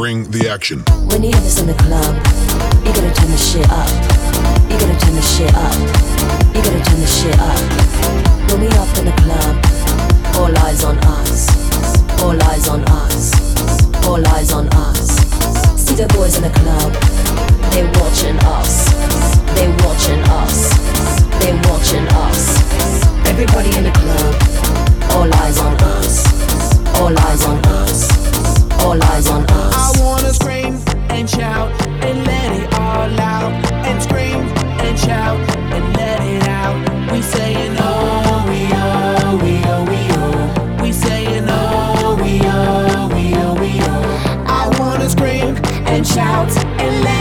bring the action. When you hear this in the club, you gotta turn the shit up. You gotta turn the shit up. You gotta turn the shit up. When we up in the club, all eyes on us. All eyes on us. All eyes on us. See the boys in the club, they watching us. They watching us. They watching us. Everybody in the club, all eyes on us. All eyes on us. All eyes on us. I wanna scream and shout and let it all out. And scream and shout and let it out. We saying oh, we oh, we oh, we oh. We saying oh, we oh, we oh, we oh. I wanna scream and shout and let